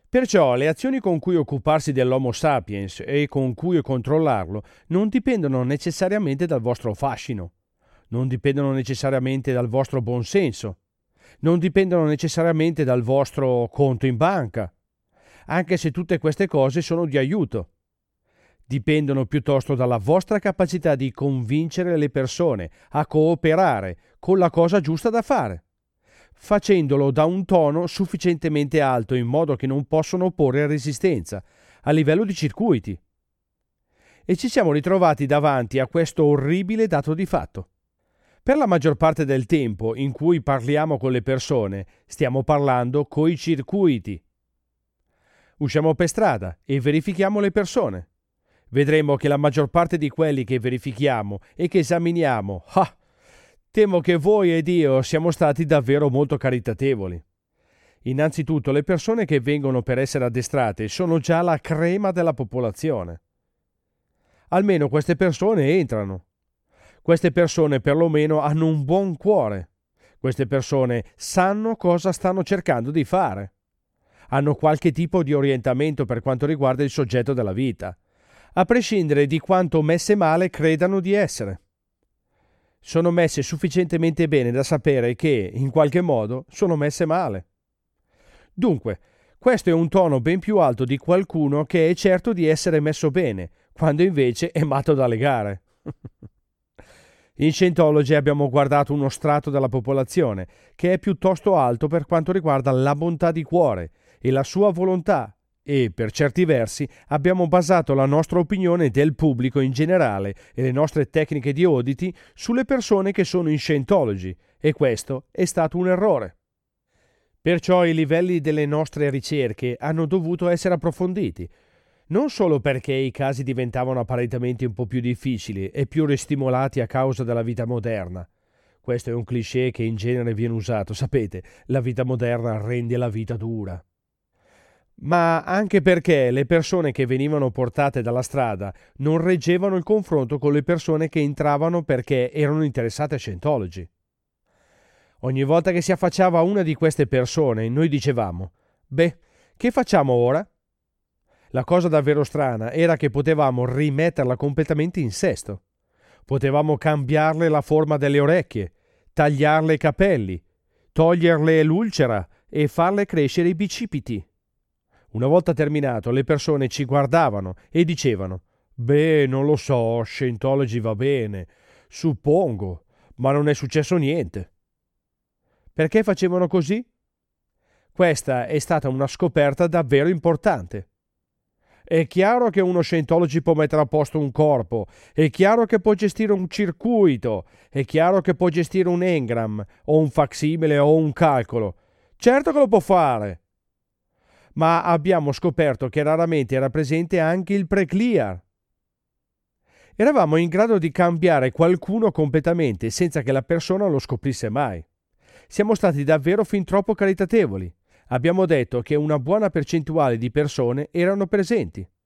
Perciò le azioni con cui occuparsi dell'Homo sapiens e con cui controllarlo non dipendono necessariamente dal vostro fascino, non dipendono necessariamente dal vostro buonsenso, non dipendono necessariamente dal vostro conto in banca, anche se tutte queste cose sono di aiuto. Dipendono piuttosto dalla vostra capacità di convincere le persone a cooperare con la cosa giusta da fare, facendolo da un tono sufficientemente alto in modo che non possono opporre resistenza a livello di circuiti. E ci siamo ritrovati davanti a questo orribile dato di fatto. Per la maggior parte del tempo in cui parliamo con le persone, stiamo parlando coi circuiti. Usciamo per strada e verifichiamo le persone. Vedremo che la maggior parte di quelli che verifichiamo e che esaminiamo, temo che voi ed io siamo stati davvero molto caritatevoli. Innanzitutto, le persone che vengono per essere addestrate sono già la crema della popolazione. Almeno queste persone entrano. Queste persone perlomeno hanno un buon cuore. Queste persone sanno cosa stanno cercando di fare. Hanno qualche tipo di orientamento per quanto riguarda il soggetto della vita, a prescindere di quanto messe male credano di essere. Sono messe sufficientemente bene da sapere che, in qualche modo, sono messe male. Dunque, questo è un tono ben più alto di qualcuno che è certo di essere messo bene, quando invece è matto da legare. In Scientology abbiamo guardato uno strato della popolazione che è piuttosto alto per quanto riguarda la bontà di cuore e la sua volontà e, per certi versi, abbiamo basato la nostra opinione del pubblico in generale e le nostre tecniche di auditi sulle persone che sono in Scientology, e questo è stato un errore. Perciò i livelli delle nostre ricerche hanno dovuto essere approfonditi, non solo perché i casi diventavano apparentemente un po' più difficili e più ristimolati a causa della vita moderna. Questo è un cliché che in genere viene usato, sapete, la vita moderna rende la vita dura. Ma anche perché le persone che venivano portate dalla strada non reggevano il confronto con le persone che entravano perché erano interessate a Scientology. Ogni volta che si affacciava una di queste persone, noi dicevamo: «Beh, che facciamo ora?» La cosa davvero strana era che potevamo rimetterla completamente in sesto. Potevamo cambiarle la forma delle orecchie, tagliarle i capelli, toglierle l'ulcera e farle crescere i bicipiti. Una volta terminato, le persone ci guardavano e dicevano: «Beh, non lo so, Scientology va bene, suppongo, ma non è successo niente». Perché facevano così? Questa è stata una scoperta davvero importante. È chiaro che uno Scientology può mettere a posto un corpo, è chiaro che può gestire un circuito, è chiaro che può gestire un engram, o un facsimile o un calcolo. Certo che lo può fare! Ma abbiamo scoperto che raramente era presente anche il pre-clear. Eravamo in grado di cambiare qualcuno completamente senza che la persona lo scoprisse mai. Siamo stati davvero fin troppo caritatevoli. Abbiamo detto che una buona percentuale di persone erano presenti.